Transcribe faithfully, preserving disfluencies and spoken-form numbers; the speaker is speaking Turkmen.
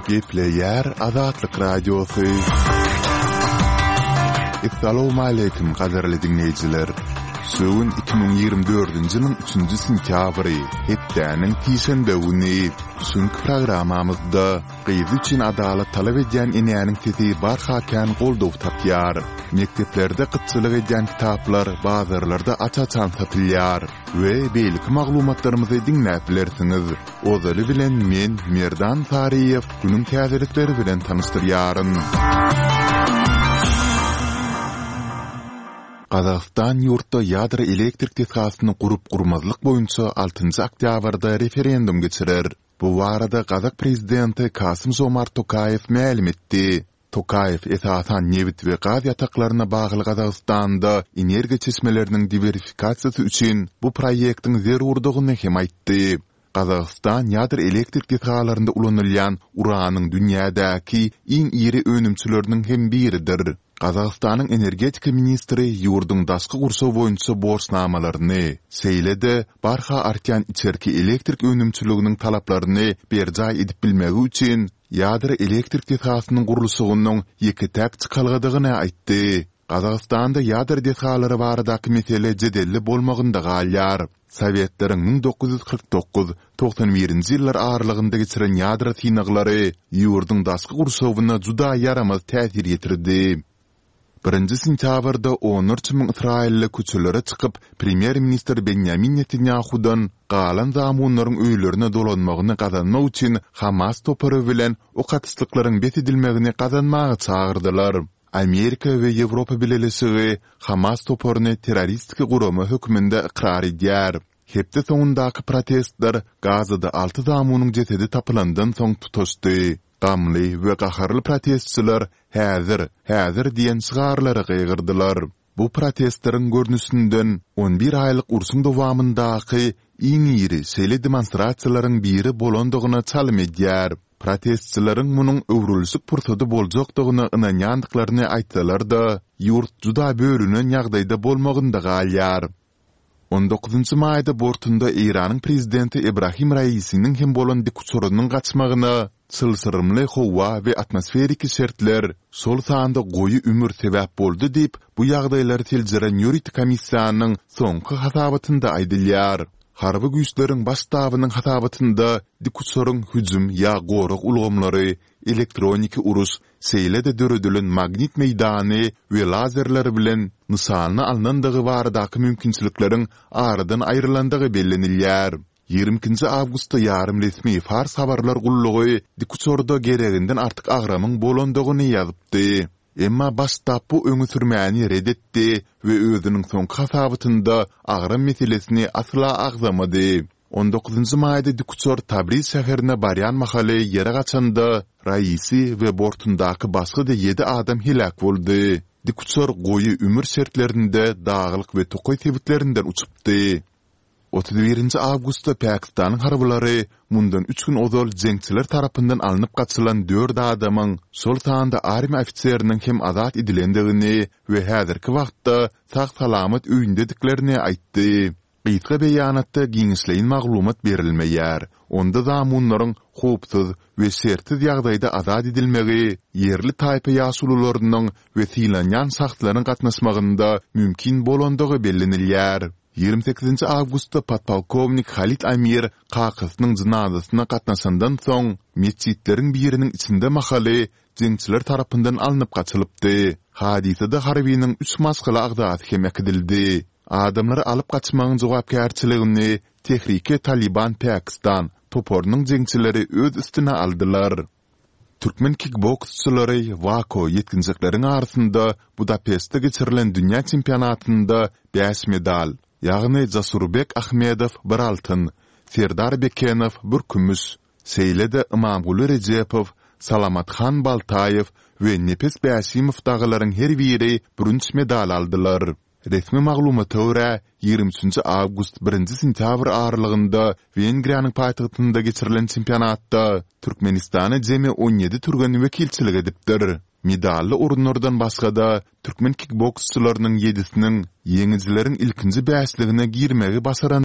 Gepleyer Azatlyk Radiosu. Assalamu alaykum gaderli dinleyijiler. Söwün iki bin ýygrimi dördünji ýylyň üçünji sentýabry, hepdäniň tişenbe güni. Şuňky programamyzda gyýyz üçin adalat talap edýän enäniň sesi barhakan goldaw tapýar. Mekteplerde gytçylyk edýän kitaplar bazarlarda açaçan satylýar we beýlik maglumatlarymyzy dinläp bilersiňiz. Ozaly bilen men Merdan Tariýew günüň täzelikleri bilen tanystyryaryn. Qazaqstan yurtda ýadro elektrik tesgasyny gurup gurmazlyk boýunça altynjy oktýabrda referendum geçirer. Bu barada Qazaq prezidenti Kasym-Jomart Tokayew ma'lum etdi. Tokayew esasan newit we gaz ýataklaryna bagly Qazaqstanda energiýa çeşmeleriniň diversifikasiýasy üçin bu proýektiň zerurdygyny hem aýtdy. Qazaqstan ýadro elektrik tesgalarynda ulanylýan uranyň dünýädäki iň iri önümçileriniň hem biridir. Qazaqstanyň energetika ministri ýurduň daşky gurşaw boýunça borçnamalaryny, seýlede barha artýan içerki elektrik önümçiliginiň talaplaryny berjay edip bilmegi üçin ýadro elektrik tesgasynyň gurulşygynyň ýeki täk çykalgydygyny aýtdy. Qazaqstanda ýadro tesgalary baradaky mesele jedelli bolmagynda galýar. Sowietleriň ming dokuz ýüz kırk dokuz toksan birinji ýyllar aralygynda geçiren ýadro synaglary ýurduň daşky gurşawyna juda yaramaz täsir ýetirdi. Birinji sentýabrda on üç ming İsrailli köçelere çykyp Premier Minister Benjamin Netanyahu'dan galan zamunlaryň öýlerine dolanmagyny gazanmak üçin Hamas topary bilen o katyslyklaryň besedilmegini gazanmagy çagyrdylar. Amerika we Ýewropa bileşigi Hamas toparyny terroristiki guramy hökmünde ikrar edýär. Hepde soňundaky protestler Gazada altı zamunyň jesedi tapylandan soň tutuşdy. Gamly we gaharly protestçiler häzir, häzir diýen şygarlary gygyrdylar. Bu protestleriň görnüşinden on bir aýlyk ursuň dowamyndaky iň iri şeýle demonstrasiýalaryň biri bolandygyna çalym edýär. Protestçilerin munyň öwrülüşik pursady boljakdygyny ynanýandyklaryny aýtsalar da, ýurt juda börünen ýagdaýda bolmagynda galýar. on dokuzunji maýda bortunda Iranyň prezidenti Ebrahim Raisiniň hem bolan dikuçorunyň gaçmagyna çylsyrymly howa we atmosferik şertler sol sanda goýy ümür sebäp boldy diýip bu ýagdaýlary teljiren ýuridik komissiýanyň soňky hasabatynda aýdylýar. Harby güýçleriň başdabynyň hasabatynda dikuçoruň hüjüm ýa goruk ulgamlary, elektroniki urus, seýlede döredilen magnit meýdany we lazerler bilen nysany alnandygy baradaky mümkinçilikleriň aradan aýrylandygy bellenilýär. ýygrimiňji awgustda ýarym resmi Fars habarlar gullugy dikuçorda gereginden artyk agramyň bolandygyny ýazypdy. Emma başta bu öňü sürmäni redetdi we özüniň soňky hasabatynda agram meselesini asla agzamady. on dokuzunji maýda dikuçor Tabriz şäherine barýan mahaly ýere gaçanda raisi we bortundaky başga da ýedi adam helak boldy. Dikuçor goýy ümür şertlerinde dağlyk we tokoy tebitlerinden uçupdy. otuz birinji awgustda Pakistanyň harbylary mundan üç gün ozal jeňçiler tarapyndan alınıp gaçylan dört adamyň şol sanda army ofitseriniň hem azat edilendigini we häzirki wagtda sag salamat öýündediklerini aýtdy. Gysga beýanatda giňişleýin maglumat berilmeýär. Onda zamunlaryň howpsuz we sertsiz ýagdaýda azat edilmegi, yerli taýpa ýaşulularynyň we silanýan sahtlaryň gatnaşmagynda mümkin bolandygy bellenilýär. ýygrimi sekizinji awgustda patpolkovnik Halit Amir Qaqysynyň jynazasyna gatnaşandan soň mescitleriň biriniň içinde mahaly jeňçiler tarapyndan alınıp gaçylypdy. Hadisede harbiyniň üç maskaly agdaty hem ekdildi. Adamlary alyp gaçmagyň jogapkärçiligini Tehrike Taliban Pakistan toporynyň jeňçileri öz üstüne aldylar. Türkmen kickboksçylary Wako ýetkinçilikleriň arasynda Budapestde geçirilen dünýä çempionatynda beş medal, ýagny Jasurbek Ahmedow bir altyn, Serdar Bekenow bir kümüş, seýlede Imamguly Rejepow, Salamatxan Baltaýew we Nepes Bäşimow dagalaryň her biri brünç medal aldylar. Resmi maglumata görä ýygrimi üçünji awgust birinji sentýabr aralygynda Wengriýanyň paýtagtynda geçirilen çempionatda Türkmenistany jemi on ýedi türgen wekilçilik edipdir. Medally urunlardan başga da Türkmen kickboksçylarynyň ýedisiniň ýeňijilerin ilkinji bäşligine girmegi basaran